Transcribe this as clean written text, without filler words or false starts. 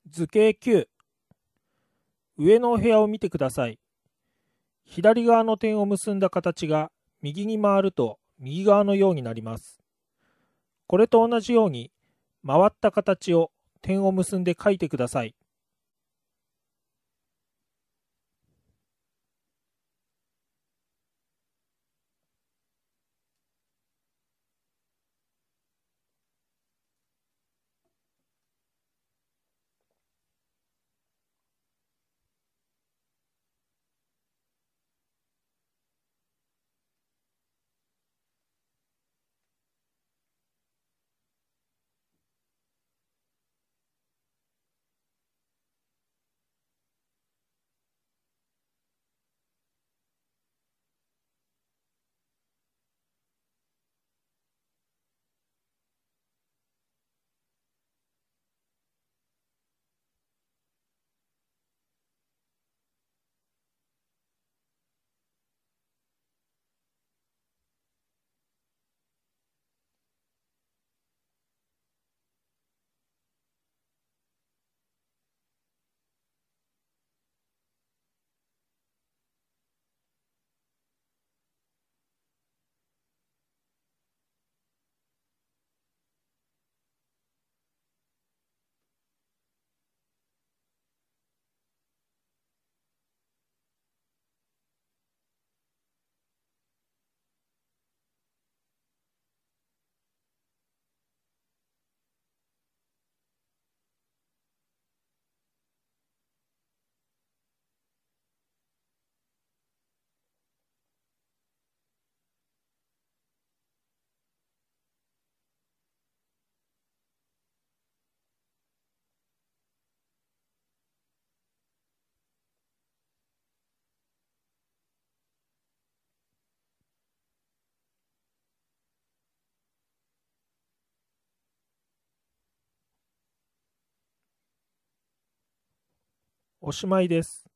図形9、上のお部屋を見てください。左側の点を結んだ形が右に回ると右側のようになります。これと同じように回った形を点を結んで書いてください。おしまいです。